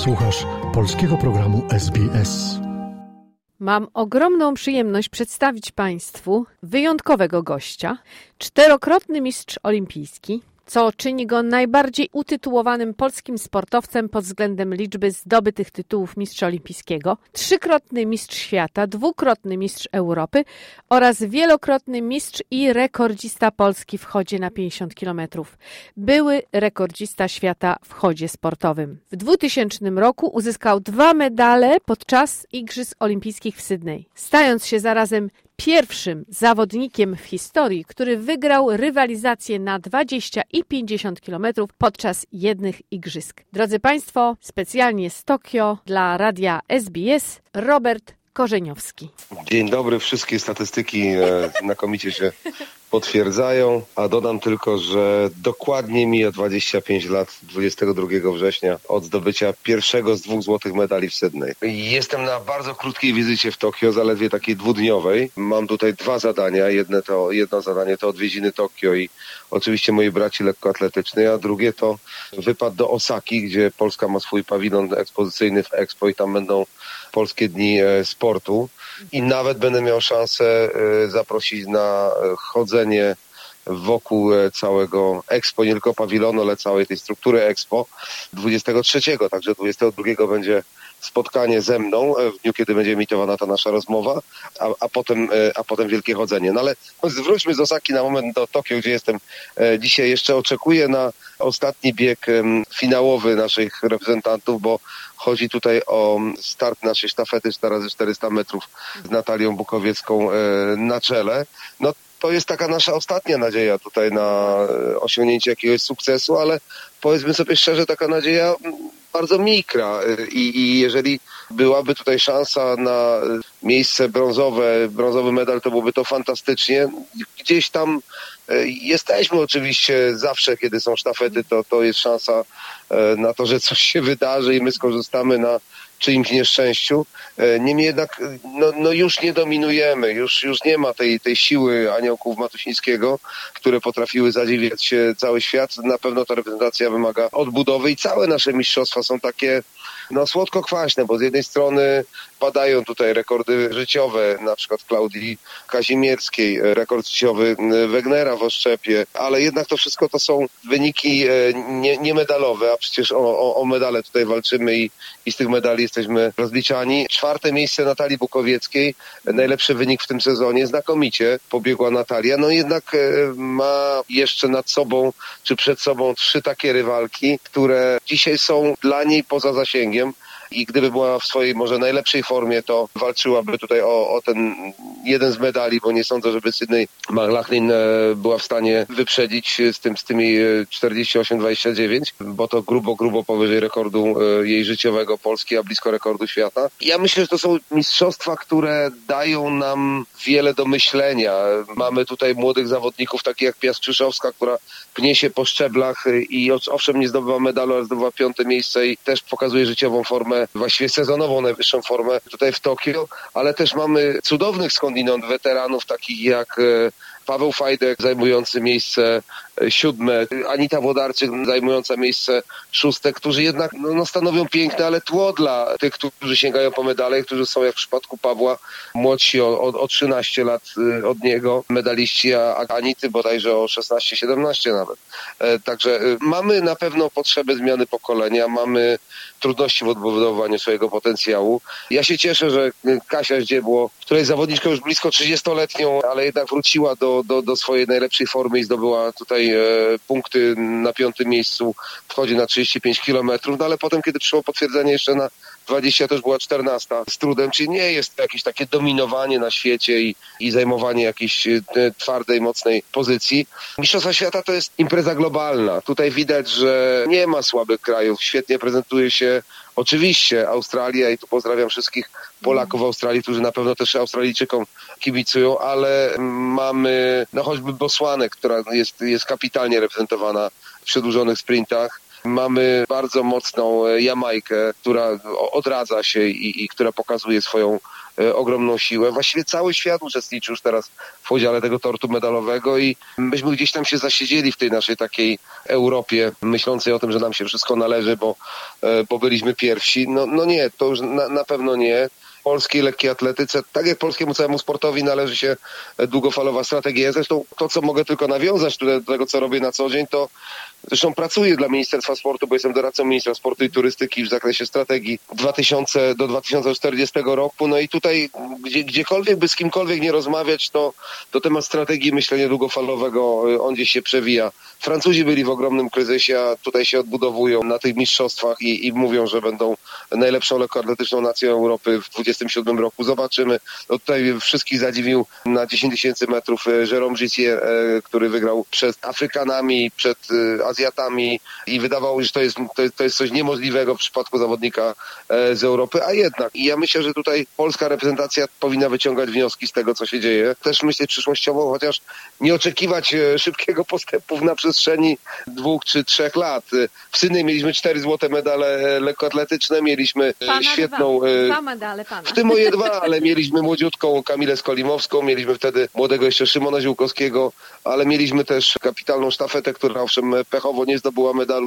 Słuchasz polskiego programu SBS. Mam ogromną przyjemność przedstawić Państwu wyjątkowego gościa, 4-krotny mistrz olimpijski, co czyni go najbardziej utytułowanym polskim sportowcem pod względem liczby zdobytych tytułów mistrza olimpijskiego, 3-krotny mistrz świata, 2-krotny mistrz Europy oraz wielokrotny mistrz i rekordzista Polski w chodzie na 50 km. Były rekordzista świata w chodzie sportowym. W 2000 roku uzyskał 2 medale podczas Igrzysk Olimpijskich w Sydney, stając się zarazem pierwszym zawodnikiem w historii, który wygrał rywalizację na 20 i 50 km podczas jednych igrzysk. Drodzy Państwo, specjalnie z Tokio dla radia SBS Robert Korzeniowski. Dzień dobry, wszystkie statystyki znakomicie się potwierdzają, a dodam tylko, że dokładnie mija 25 lat 22 września od zdobycia pierwszego z 2 złotych medali w Sydney. Jestem na bardzo krótkiej wizycie w Tokio, zaledwie takiej 2-dniowej. Mam tutaj 2 zadania. Jedno zadanie to odwiedziny Tokio i oczywiście mojej braci lekkoatletycznej, a drugie to wypad do Osaki, gdzie Polska ma swój pawilon ekspozycyjny w Expo i tam będą Polskie Dni Sportu. I nawet będę miał szansę zaprosić na chodzenie wokół całego Expo, nie tylko pawilonu, ale całej tej struktury Expo 23. Także 22 będzie spotkanie ze mną w dniu, kiedy będzie emitowana ta nasza rozmowa, a potem wielkie chodzenie. No ale zwróćmy z Osaki na moment do Tokio, gdzie jestem dzisiaj. Jeszcze oczekuję na ostatni bieg finałowy naszych reprezentantów, bo chodzi tutaj o start naszej sztafety 4x400 metrów z Natalią Bukowiecką na czele. No to jest taka nasza ostatnia nadzieja tutaj na osiągnięcie jakiegoś sukcesu, ale powiedzmy sobie szczerze, taka nadzieja bardzo mikra i jeżeli byłaby tutaj szansa na miejsce brązowy medal, to byłoby to fantastycznie. Gdzieś tam jesteśmy oczywiście zawsze, kiedy są sztafety, to jest szansa na to, że coś się wydarzy i my skorzystamy na czyimś nieszczęściu. Niemniej jednak już nie dominujemy, już nie ma tej siły aniołków Matusińskiego, które potrafiły zadziwiać cały świat. Na pewno ta reprezentacja wymaga odbudowy i całe nasze mistrzostwa są takie słodko-kwaśne, bo z jednej strony padają tutaj rekordy życiowe, na przykład Klaudii Kazimierskiej, rekord życiowy Wegnera w oszczepie, ale jednak to wszystko to są wyniki niemedalowe, a przecież o medale tutaj walczymy i z tych medali jesteśmy rozliczani. 4. miejsce Natalii Bukowieckiej, najlepszy wynik w tym sezonie, znakomicie pobiegła Natalia, no jednak ma jeszcze nad sobą, czy przed sobą 3 takie rywalki, które dzisiaj są dla niej poza zasięgiem. I gdyby była w swojej może najlepszej formie, to walczyłaby tutaj o ten jeden z medali, bo nie sądzę, żeby Sydney McLaughlin była w stanie wyprzedzić z tymi 48-29, bo to grubo powyżej rekordu jej życiowego Polski, a blisko rekordu świata. Ja myślę, że to są mistrzostwa, które dają nam wiele do myślenia. Mamy tutaj młodych zawodników, takich jak Piastrzyczowska, która pnie się po szczeblach i owszem nie zdobywa medalu, ale zdobywa 5. miejsce i też pokazuje życiową formę, właściwie sezonową najwyższą formę tutaj w Tokio, ale też mamy cudownych skądinąd weteranów, takich jak Paweł Fajdek zajmujący miejsce 7, Anita Włodarczyk zajmująca miejsce 6, którzy jednak stanowią piękne, ale tło dla tych, którzy sięgają po medale, którzy są jak w przypadku Pawła młodsi o 13 lat od niego, medaliści, a Anity bodajże o 16-17 nawet. Także mamy na pewno potrzebę zmiany pokolenia, mamy trudności w odbudowaniu swojego potencjału. Ja się cieszę, że Kasia Zdziebło, która jest zawodniczką już blisko 30-letnią, ale jednak wróciła do swojej najlepszej formy i zdobyła tutaj punkty na 5. miejscu w chodzie na 35 km, no ale potem, kiedy przyszło potwierdzenie jeszcze na 20, to już była 14 z trudem, czyli nie jest to jakieś takie dominowanie na świecie i zajmowanie jakiejś twardej, mocnej pozycji. Mistrzostwa Świata to jest impreza globalna. Tutaj widać, że nie ma słabych krajów. Świetnie prezentuje się oczywiście Australia i tu pozdrawiam wszystkich Polaków w Australii, którzy na pewno też Australijczykom kibicują, ale mamy choćby Botswanę, która jest kapitalnie reprezentowana w przedłużonych sprintach. Mamy bardzo mocną Jamajkę, która odradza się i która pokazuje swoją ogromną siłę. Właściwie cały świat uczestniczy już teraz w podziale tego tortu medalowego i myśmy gdzieś tam się zasiedzieli w tej naszej takiej Europie, myślącej o tym, że nam się wszystko należy, bo byliśmy pierwsi. No nie, to już na pewno nie. Polskiej lekkiej atletyce, tak jak polskiemu całemu sportowi, należy się długofalowa strategia. Zresztą to, co mogę tylko nawiązać do tego, co robię na co dzień, to zresztą pracuję dla Ministerstwa Sportu, bo jestem doradcą ministra sportu i turystyki w zakresie strategii do 2040 roku. No i tutaj gdziekolwiek by z kimkolwiek nie rozmawiać, to temat strategii myślenia długofalowego, on gdzieś się przewija. Francuzi byli w ogromnym kryzysie, a tutaj się odbudowują na tych mistrzostwach i mówią, że będą najlepszą lekkoatletyczną nacją Europy w 2027 roku. Zobaczymy. No tutaj wszystkich zadziwił na 10 000 metrów Jérôme Gittier, który wygrał przed Afrykanami, przed Azjatami i wydawało się, że to jest coś niemożliwego w przypadku zawodnika z Europy, a jednak. I ja myślę, że tutaj polska reprezentacja powinna wyciągać wnioski z tego, co się dzieje. Też myślę przyszłościowo, chociaż nie oczekiwać szybkiego postępu na przestrzeni 2 czy 3 lat. W Sydney mieliśmy 4 złote medale lekkoatletyczne, mieliśmy świetną... 2 medale pana. W tym moje 2, ale mieliśmy młodziutką Kamilę Skolimowską, mieliśmy wtedy młodego jeszcze Szymona Ziółkowskiego, ale mieliśmy też kapitalną sztafetę, która owszem pechowo nie zdobyła medalu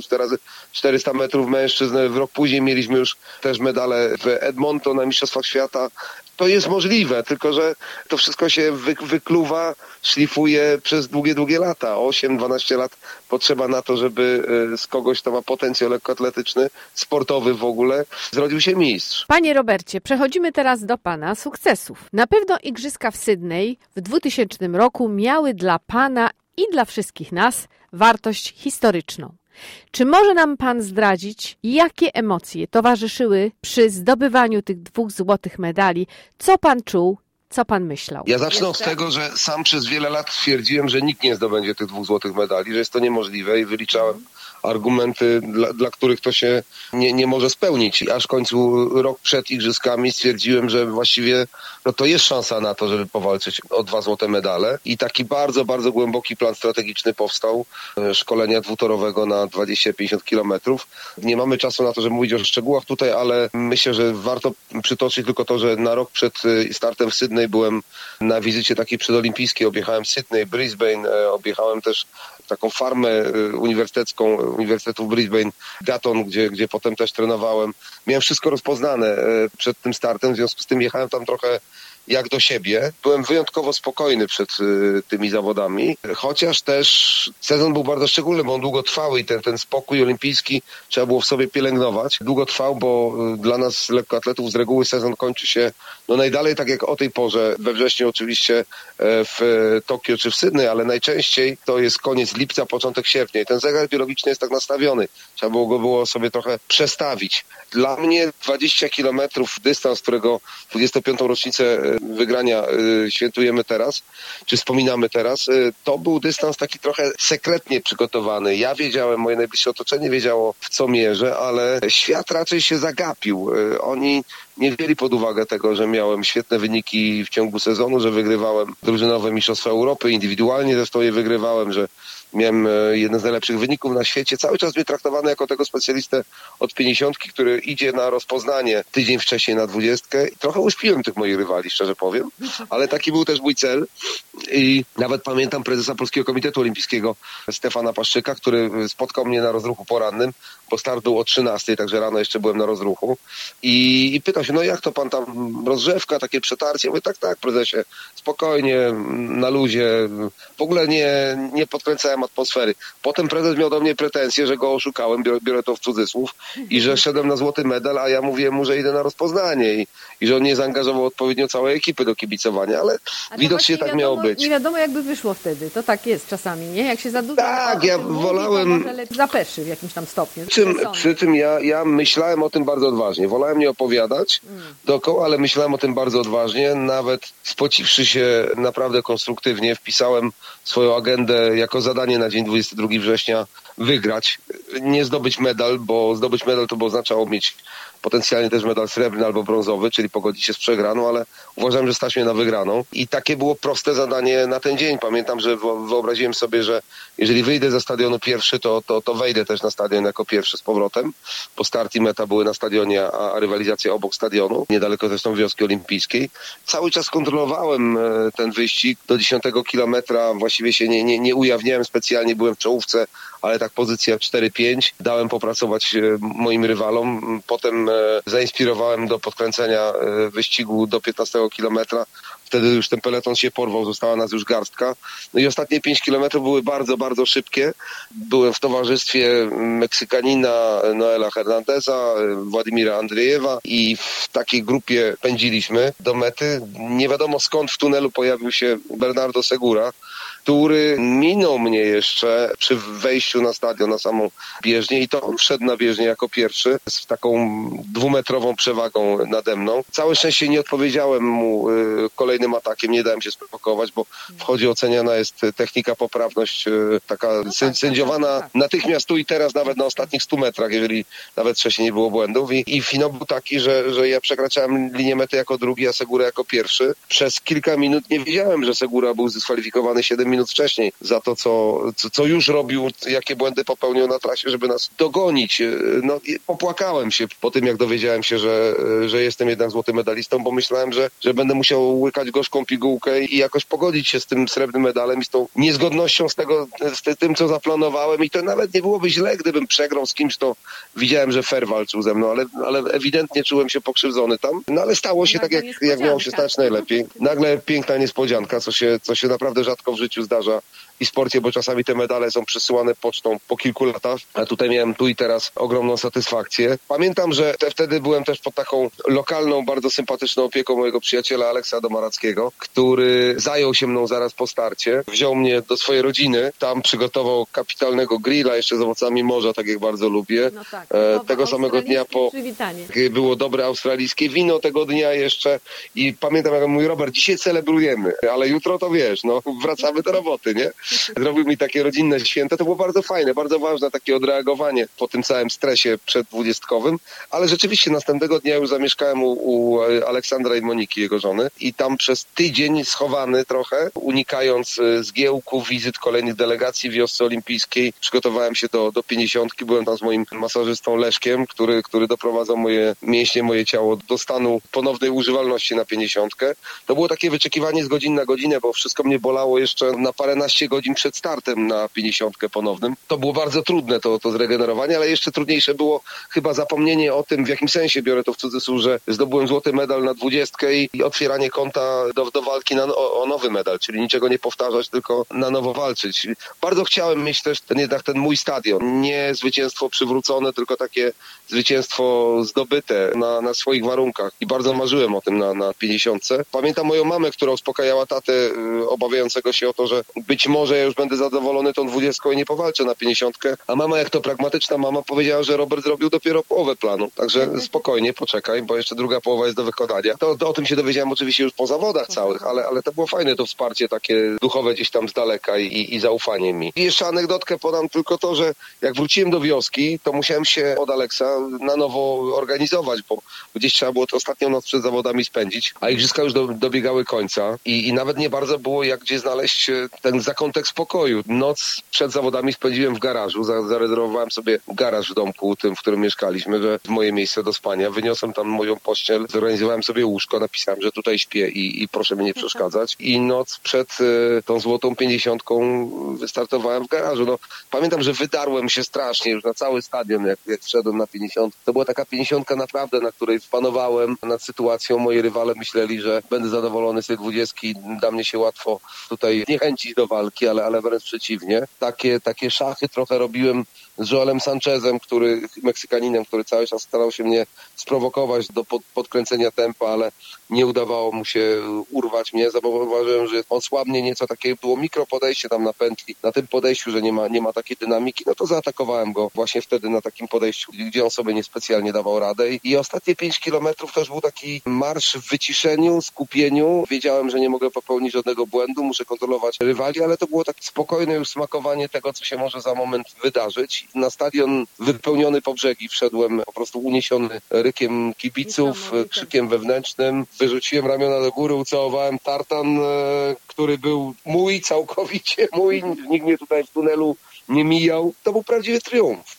400 metrów mężczyzn. W rok później mieliśmy już też medale w Edmonton na Mistrzostwach Świata. To jest możliwe, tylko że to wszystko się wykluwa, szlifuje przez długie lata. 8-12 lat potrzeba na to, żeby z kogoś, kto ma potencjał lekkoatletyczny, sportowy w ogóle, zrodził się mistrz. Panie Robercie, przechodzimy teraz do pana sukcesów. Na pewno Igrzyska w Sydney w 2000 roku miały dla pana i dla wszystkich nas wartość historyczną. Czy może nam pan zdradzić, jakie emocje towarzyszyły przy zdobywaniu tych 2 złotych medali? Co pan czuł? Co pan myślał? Ja zacznę od tego, że sam przez wiele lat twierdziłem, że nikt nie zdobędzie tych 2 złotych medali, że jest to niemożliwe i wyliczałem argumenty, dla których to się nie może spełnić. Aż w końcu rok przed Igrzyskami stwierdziłem, że właściwie to jest szansa na to, żeby powalczyć o 2 złote medale. I taki bardzo, bardzo głęboki plan strategiczny powstał, szkolenia dwutorowego na 20-50 kilometrów. Nie mamy czasu na to, żeby mówić o szczegółach tutaj, ale myślę, że warto przytoczyć tylko to, że na rok przed startem w Sydney byłem na wizycie takiej przedolimpijskiej. Objechałem Sydney, Brisbane, objechałem też taką farmę uniwersytecką Uniwersytetu w Brisbane, Gatton, gdzie potem też trenowałem. Miałem wszystko rozpoznane przed tym startem, w związku z tym jechałem tam trochę jak do siebie. Byłem wyjątkowo spokojny przed tymi zawodami, chociaż też sezon był bardzo szczególny, bo on długo trwał i ten spokój olimpijski trzeba było w sobie pielęgnować. Długo trwał, bo dla nas lekkoatletów z reguły sezon kończy się najdalej tak jak o tej porze, we wrześniu oczywiście w Tokio czy w Sydney, ale najczęściej to jest koniec lipca, początek sierpnia i ten zegar biologiczny jest tak nastawiony. Trzeba było sobie trochę przestawić. Dla mnie 20 kilometrów dystans, którego 25. rocznicę wygrania świętujemy teraz, czy wspominamy teraz, to był dystans taki trochę sekretnie przygotowany. Ja wiedziałem, moje najbliższe otoczenie wiedziało, w co mierzę, ale świat raczej się zagapił. Oni nie wzięli pod uwagę tego, że miałem świetne wyniki w ciągu sezonu, że wygrywałem drużynowe Mistrzostwa Europy, indywidualnie zresztą je wygrywałem, że miałem jeden z najlepszych wyników na świecie. Cały czas mnie traktowano jako tego specjalistę od 50, który idzie na rozpoznanie tydzień wcześniej na 20. I trochę uśpiłem tych moich rywali, szczerze powiem, ale taki był też mój cel. I nawet pamiętam prezesa Polskiego Komitetu Olimpijskiego Stefana Paszczyka, który spotkał mnie na rozruchu porannym, bo start był o 13, także rano jeszcze byłem na rozruchu. I pytał się, no jak to pan tam, rozgrzewka, takie przetarcie? Ja mówię, tak, prezesie, spokojnie, na luzie, w ogóle nie podkręcałem atmosfery. Potem prezes miał do mnie pretensje, że go oszukałem, biorę to w cudzysłów, i że szedłem na złoty medal, a ja mówiłem mu, że idę na rozpoznanie i że on nie zaangażował odpowiednio całej ekipy do kibicowania, ale widocznie tak miało być. Nie wiadomo, jakby wyszło wtedy. To tak jest czasami, nie? Jak się za dużo... Tak, ja wolałem... Mówi, to może zapeszy w jakimś tam stopniu. Przy tym ja myślałem o tym bardzo odważnie. Wolałem nie opowiadać dookoła, ale myślałem o tym bardzo odważnie. Nawet spociwszy się naprawdę konstruktywnie, wpisałem swoją agendę jako zadanie na dzień 22 września wygrać. Nie zdobyć medal, bo zdobyć medal to by oznaczało mieć potencjalnie też medal srebrny albo brązowy, czyli pogodzić się z przegraną, ale uważałem, że stać mnie na wygraną. I takie było proste zadanie na ten dzień. Pamiętam, że wyobraziłem sobie, że jeżeli wyjdę ze stadionu pierwszy, to wejdę też na stadion jako pierwszy z powrotem, bo start i meta były na stadionie, a rywalizacja obok stadionu, niedaleko zresztą wioski olimpijskiej. Cały czas kontrolowałem ten wyścig. Do 10 kilometra właściwie się nie ujawniałem specjalnie, byłem w czołówce, ale tak pozycja 4-5. Dałem popracować moim rywalom. Potem zainspirowałem do podkręcenia wyścigu do 15 kilometra. Wtedy już ten peleton się porwał, została nas już garstka. No i ostatnie 5 kilometrów były bardzo, bardzo szybkie. Byłem w towarzystwie Meksykanina Noela Hernandeza, Władimira Andrzejewa i w takiej grupie pędziliśmy do mety. Nie wiadomo skąd w tunelu pojawił się Bernardo Segura, który minął mnie jeszcze przy wejściu na stadion, na samą bieżnię i to on wszedł na bieżnię jako pierwszy z taką 2-metrową przewagą nade mną. Całe szczęście nie odpowiedziałem mu kolejnym atakiem, nie dałem się sprowokować, bo wchodzi oceniana jest technika, poprawność, taka sędziowana natychmiast tu i teraz, nawet na ostatnich 100 metrach, jeżeli nawet wcześniej nie było błędów. I finał był taki, że ja przekraczałem linię mety jako drugi, a Segura jako pierwszy. Przez kilka minut nie wiedziałem, że Segura był zdyskwalifikowany 7 minut wcześniej za to, co już robił, jakie błędy popełnił na trasie, żeby nas dogonić. No, popłakałem się po tym, jak dowiedziałem się, że jestem jednak złotym medalistą, bo myślałem, że będę musiał łykać gorzką pigułkę i jakoś pogodzić się z tym srebrnym medalem i z tą niezgodnością z tym, co zaplanowałem. I to nawet nie byłoby źle, gdybym przegrał z kimś, to widziałem, że fair walczył ze mną, ale ewidentnie czułem się pokrzywdzony tam. No ale stało się tak, jak miało się stać najlepiej. Nagle piękna niespodzianka, co się naprawdę rzadko w życiu zdarza i sporcie, bo czasami te medale są przesyłane pocztą po kilku latach, a tutaj miałem tu i teraz ogromną satysfakcję. Pamiętam, że wtedy byłem też pod taką lokalną, bardzo sympatyczną opieką mojego przyjaciela Aleksa Domarackiego, który zajął się mną zaraz po starcie, wziął mnie do swojej rodziny, tam przygotował kapitalnego grilla jeszcze z owocami morza, tak jak bardzo lubię. No tak, tego samego dnia było dobre australijskie wino tego dnia jeszcze i pamiętam, jak mój Robert, dzisiaj celebrujemy, ale jutro to wiesz, no wracamy do roboty, nie? Zrobił mi takie rodzinne święto, to było bardzo fajne, bardzo ważne takie odreagowanie po tym całym stresie przeddwudziestkowym, ale rzeczywiście następnego dnia już zamieszkałem u Aleksandra i Moniki, jego żony, i tam przez tydzień schowany trochę, unikając zgiełków, wizyt kolejnych delegacji w wiosce olimpijskiej, przygotowałem się do 50, byłem tam z moim masażystą Leszkiem, który doprowadzał moje mięśnie, moje ciało do stanu ponownej używalności na 50. To było takie wyczekiwanie z godziny na godzinę, bo wszystko mnie bolało jeszcze na paręnaście godzin przed startem na 50 ponownym. To było bardzo trudne to zregenerowanie, ale jeszcze trudniejsze było chyba zapomnienie o tym, w jakim sensie biorę to w cudzysłów, że zdobyłem złoty medal na 20 i otwieranie konta do walki o nowy medal, czyli niczego nie powtarzać, tylko na nowo walczyć. Bardzo chciałem mieć też ten mój stadion. Nie zwycięstwo przywrócone, tylko takie zwycięstwo zdobyte na swoich warunkach. I bardzo marzyłem o tym na 50. Pamiętam moją mamę, która uspokajała tatę, obawiającego się o to, że być może ja już będę zadowolony tą 20 i nie powalczę na 50. A mama, jak to pragmatyczna mama, powiedziała, że Robert zrobił dopiero połowę planu. Także spokojnie, poczekaj, bo jeszcze druga połowa jest do wykonania. To o tym się dowiedziałem oczywiście już po zawodach całych, ale to było fajne, to wsparcie takie duchowe gdzieś tam z daleka i zaufanie mi. I jeszcze anegdotkę podam tylko to, że jak wróciłem do wioski, to musiałem się od Aleksa na nowo organizować, bo gdzieś trzeba było to ostatnią noc przed zawodami spędzić, a igrzyska już dobiegały końca i nawet nie bardzo było jak gdzie znaleźć ten zakątek spokoju. Noc przed zawodami spędziłem w garażu, zarezerwowałem sobie garaż w domku, tym, w którym mieszkaliśmy, że w moje miejsce do spania. Wyniosłem tam moją pościel, zorganizowałem sobie łóżko, napisałem, że tutaj śpię i proszę mi nie przeszkadzać. I noc przed tą złotą 50 wystartowałem w garażu. No, pamiętam, że wydarłem się strasznie już na cały stadion, jak wszedłem na 50. To była taka 50 naprawdę, na której panowałem nad sytuacją. Moi rywale myśleli, że będę zadowolony z tej 20, da mnie się łatwo tutaj zniechęcić do walki, ale wręcz przeciwnie. Takie szachy trochę robiłem z Joelem Sanchezem, Meksykaninem, który cały czas starał się mnie sprowokować do podkręcenia tempa, ale nie udawało mu się urwać mnie. Zauważyłem, że osłabnie nieco, takie było mikropodejście tam na pętli. Na tym podejściu, że nie ma takiej dynamiki, no to zaatakowałem go właśnie wtedy na takim podejściu, gdzie on sobie niespecjalnie dawał radę. I ostatnie 5 kilometrów też był taki marsz w wyciszeniu, skupieniu. Wiedziałem, że nie mogę popełnić żadnego błędu, muszę kontrolować rywali, ale to było takie spokojne już smakowanie tego, co się może za moment wydarzyć. Na stadion wypełniony po brzegi wszedłem po prostu uniesiony rykiem kibiców, krzykiem wewnętrznym. Wyrzuciłem ramiona do góry, ucałowałem tartan, który był mój, całkowicie mój. Nikt mnie tutaj w tunelu nie mijał. To był prawdziwy triumf.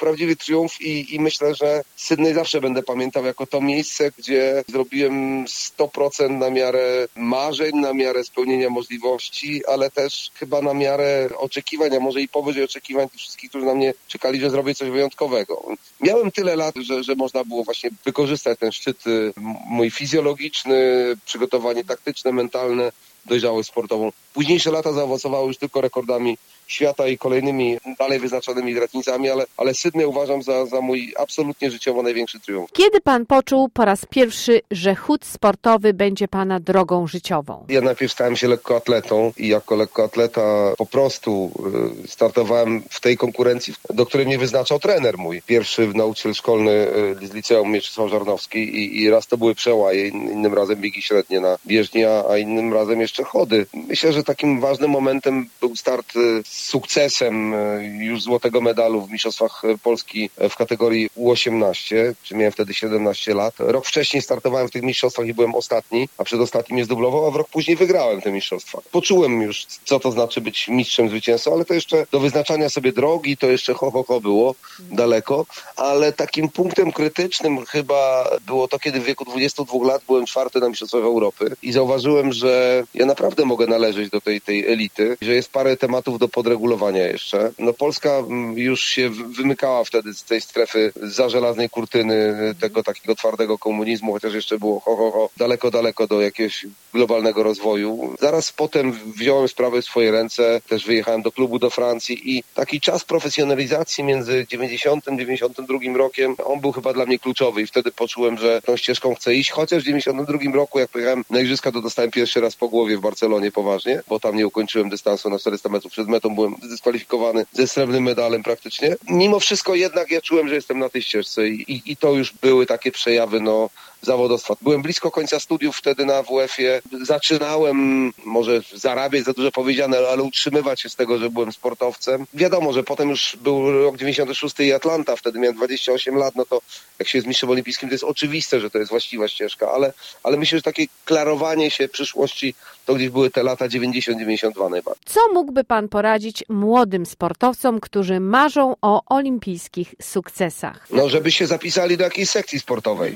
I myślę, że Sydney zawsze będę pamiętał jako to miejsce, gdzie zrobiłem 100% na miarę marzeń, na miarę spełnienia możliwości, ale też chyba na miarę oczekiwań, a może i powyżej oczekiwań tych wszystkich, którzy na mnie czekali, że zrobię coś wyjątkowego. Miałem tyle lat, że można było właśnie wykorzystać ten szczyt mój fizjologiczny, przygotowanie taktyczne, mentalne, dojrzałość sportową. Późniejsze lata zaowocowały już tylko rekordami świata i kolejnymi dalej wyznaczonymi gratnicami, ale Sydney uważam za mój absolutnie życiowo największy triumf. Kiedy pan poczuł po raz pierwszy, że chód sportowy będzie pana drogą życiową? Ja najpierw stałem się lekkoatletą i jako lekkoatleta po prostu startowałem w tej konkurencji, do której mnie wyznaczał trener mój. Pierwszy nauczyciel szkolny z liceum Mieczysław Żarnowski i raz to były przełaje, innym razem biegi średnie na bieżni, a innym razem jeszcze chody. Myślę, że takim ważnym momentem był start z sukcesem już złotego medalu w Mistrzostwach Polski w kategorii U18, czy miałem wtedy 17 lat. Rok wcześniej startowałem w tych mistrzostwach i byłem ostatni, a przedostatni mnie zdublował, a w rok później wygrałem te mistrzostwa. Poczułem już, co to znaczy być mistrzem, zwycięzcą, ale to jeszcze do wyznaczania sobie drogi, to jeszcze było daleko, ale takim punktem krytycznym chyba było to, kiedy w wieku 22 lat byłem czwarty na Mistrzostwach Europy i zauważyłem, że ja naprawdę mogę należeć do tej elity, że jest parę tematów do podregulowania jeszcze. No Polska już się wymykała wtedy z tej strefy za żelaznej kurtyny tego takiego twardego komunizmu, chociaż jeszcze było daleko do jakiegoś globalnego rozwoju. Zaraz potem wziąłem sprawę w swoje ręce, też wyjechałem do klubu do Francji i taki czas profesjonalizacji między 90 a 92 rokiem, on był chyba dla mnie kluczowy i wtedy poczułem, że tą ścieżką chcę iść, chociaż w 92 roku, jak pojechałem na igrzyska, to dostałem pierwszy raz po głowie w Barcelonie poważnie, bo tam nie ukończyłem dystansu na 400 metrów przed metą, byłem zdyskwalifikowany ze srebrnym medalem praktycznie. Mimo wszystko jednak ja czułem, że jestem na tej ścieżce i to już były takie przejawy zawodowstwa. Byłem blisko końca studiów wtedy na WF-ie. Zaczynałem, może zarabiać za dużo powiedziane, ale utrzymywać się z tego, że byłem sportowcem. Wiadomo, że potem już był rok 96 i Atlanta, wtedy miałem 28 lat, no to jak się jest mistrzem olimpijskim, to jest oczywiste, że to jest właściwa ścieżka, ale myślę, że takie klarowanie się przyszłości to gdzieś były te lata 90-92 najbardziej. Co mógłby pan poradzić młodym sportowcom, którzy marzą o olimpijskich sukcesach? No, żeby się zapisali do jakiejś sekcji sportowej.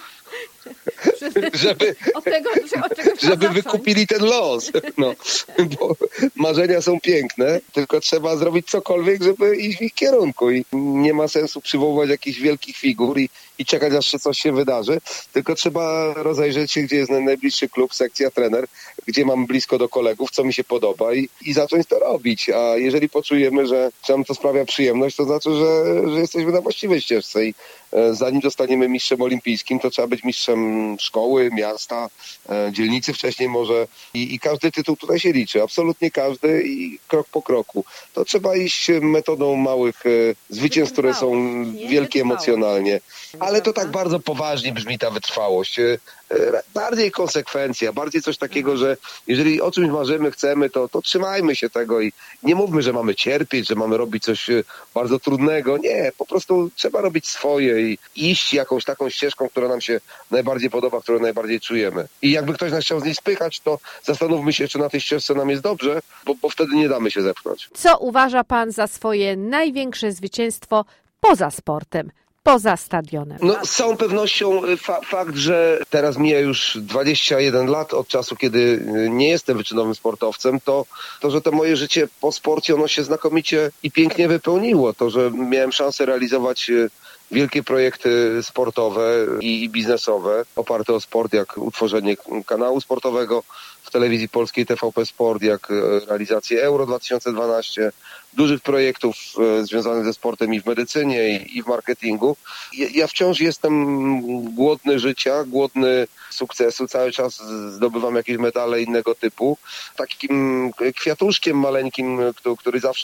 żeby wykupili ten los. No, bo marzenia są piękne, tylko trzeba zrobić cokolwiek, żeby iść w ich kierunku i nie ma sensu przywoływać jakichś wielkich figur i czekać, aż się coś się wydarzy, tylko trzeba rozejrzeć się, gdzie jest najbliższy klub, sekcja, trener, gdzie mam blisko do kolegów, co mi się podoba i zacząć to robić. A jeżeli poczujemy, że nam to sprawia przyjemność, to znaczy, że jesteśmy na właściwej ścieżce i zanim zostaniemy mistrzem olimpijskim, to trzeba być mistrzem szkoły, miasta, dzielnicy wcześniej może i każdy tytuł tutaj się liczy, absolutnie każdy i krok po kroku. To trzeba iść metodą małych zwycięstw, które są wielkie emocjonalnie. Ale to tak bardzo poważnie brzmi ta wytrwałość. Bardziej konsekwencja, bardziej coś takiego, że jeżeli o czymś marzymy, chcemy, to trzymajmy się tego i nie mówmy, że mamy cierpieć, że mamy robić coś bardzo trudnego. Nie, po prostu trzeba robić swoje i iść jakąś taką ścieżką, która nam się najbardziej podoba, którą najbardziej czujemy. I jakby ktoś nas chciał z niej spychać, to zastanówmy się, czy na tej ścieżce nam jest dobrze, bo wtedy nie damy się zepchnąć. Co uważa pan za swoje największe zwycięstwo poza sportem? Poza stadionem. No, z całą pewnością fakt, że teraz mija już 21 lat od czasu, kiedy nie jestem wyczynowym sportowcem, to że to moje życie po sporcie, ono się znakomicie i pięknie wypełniło. To, że miałem szansę realizować wielkie projekty sportowe i biznesowe oparte o sport, jak utworzenie kanału sportowego w telewizji polskiej TVP Sport, jak realizację Euro 2012, dużych projektów związanych ze sportem i w medycynie, i w marketingu. Ja wciąż jestem głodny życia, głodny sukcesu, cały czas zdobywam jakieś medale innego typu. Takim kwiatuszkiem maleńkim, który zawsze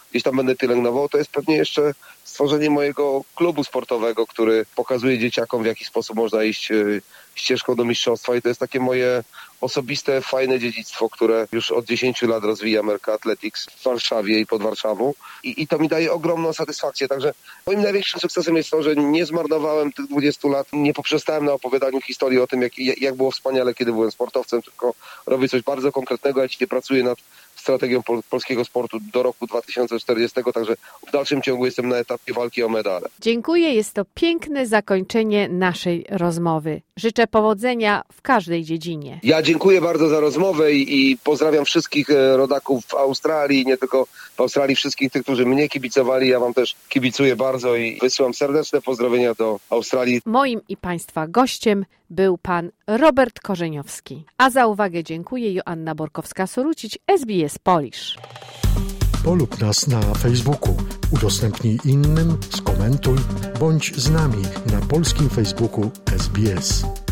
gdzieś tam będę pielęgnował, to jest pewnie jeszcze stworzenie mojego klubu sportowego, który pokazuje dzieciakom, w jaki sposób można iść ścieżką do mistrzostwa i to jest takie moje osobiste, fajne dziedzictwo, które już od 10 lat rozwija Merca Athletics w Warszawie i pod Warszawą i to mi daje ogromną satysfakcję, także moim największym sukcesem jest to, że nie zmarnowałem tych 20 lat, nie poprzestałem na opowiadaniu historii o tym, jak było wspaniale, kiedy byłem sportowcem, tylko robię coś bardzo konkretnego, ja dzisiaj pracuję nad strategią polskiego sportu do roku 2040, także w dalszym ciągu jestem na etapie walki o medale. Dziękuję, jest to piękne zakończenie naszej rozmowy. Życzę powodzenia w każdej dziedzinie. Ja dziękuję bardzo za rozmowę i pozdrawiam wszystkich rodaków w Australii, nie tylko w Australii, wszystkich tych, którzy mnie kibicowali. Ja wam też kibicuję bardzo i wysyłam serdeczne pozdrowienia do Australii. Moim i Państwa gościem był pan Robert Korzeniowski. A za uwagę dziękuję Joanna Borkowska-Sorucić, SBS Polish. Polub nas na Facebooku, udostępnij innym, skomentuj, bądź z nami na polskim Facebooku SBS.